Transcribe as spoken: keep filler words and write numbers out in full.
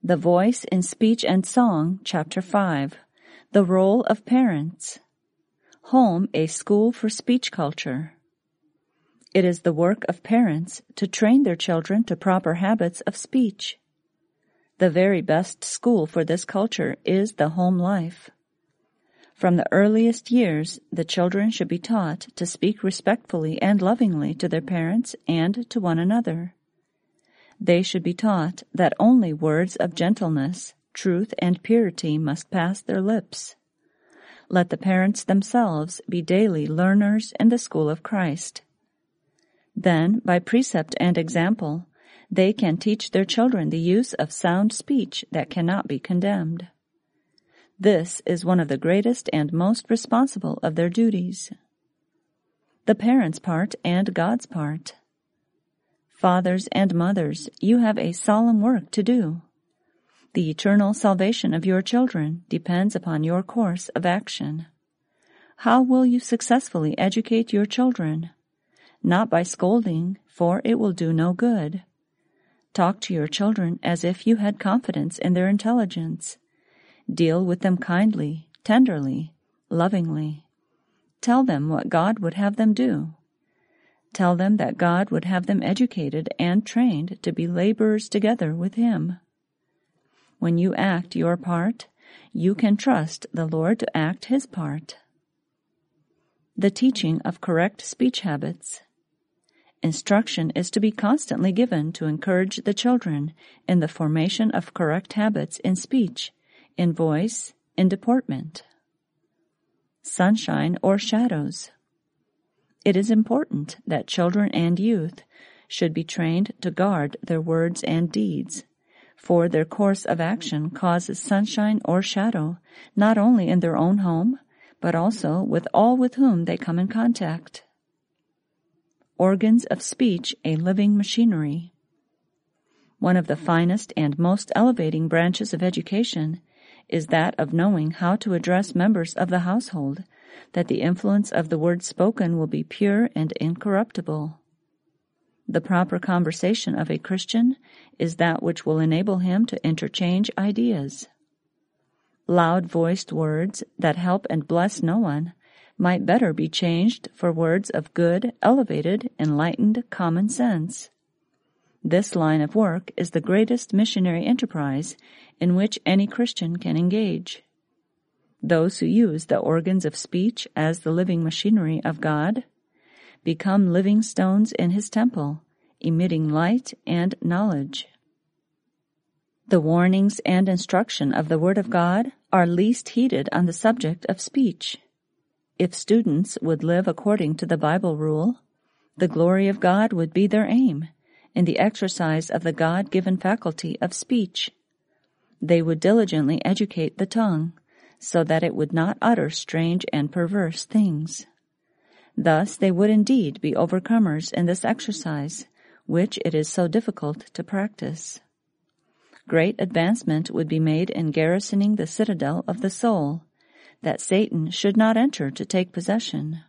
The Voice in Speech and Song, Chapter five. The Role of Parents. Home, a School for Speech Culture. It is the work of parents to train their children to proper habits of speech. The very best school for this culture is the home life. From the earliest years, the children should be taught to speak respectfully and lovingly to their parents and to one another. They should be taught that only words of gentleness, truth, and purity must pass their lips. Let the parents themselves be daily learners in the school of Christ. Then, by precept and example, they can teach their children the use of sound speech that cannot be condemned. This is one of the greatest and most responsible of their duties. The parents' part and God's part. Fathers and mothers, you have a solemn work to do. The eternal salvation of your children depends upon your course of action. How will you successfully educate your children? Not by scolding, for it will do no good. Talk to your children as if you had confidence in their intelligence. Deal with them kindly, tenderly, lovingly. Tell them what God would have them do. Tell them that God would have them educated and trained to be laborers together with Him. When you act your part, you can trust the Lord to act His part. The teaching of correct speech habits. Instruction is to be constantly given to encourage the children in the formation of correct habits in speech, in voice, in deportment. Sunshine or shadows. It is important that children and youth should be trained to guard their words and deeds, for their course of action causes sunshine or shadow not only in their own home, but also with all with whom they come in contact. Organs of speech, a living machinery. One of the finest and most elevating branches of education is that of knowing how to address members of the household, that the influence of the word spoken will be pure and incorruptible. The proper conversation of a Christian is that which will enable him to interchange ideas. Loud-voiced words that help and bless no one might better be changed for words of good, elevated, enlightened common sense. This line of work is the greatest missionary enterprise in which any Christian can engage. Those who use the organs of speech as the living machinery of God become living stones in His temple, emitting light and knowledge. The warnings and instruction of the Word of God are least heeded on the subject of speech. If students would live according to the Bible rule, the glory of God would be their aim in the exercise of the God-given faculty of speech. They would diligently educate the tongue, so that it would not utter strange and perverse things. Thus they would indeed be overcomers in this exercise, which it is so difficult to practice. Great advancement would be made in garrisoning the citadel of the soul, that Satan should not enter to take possession.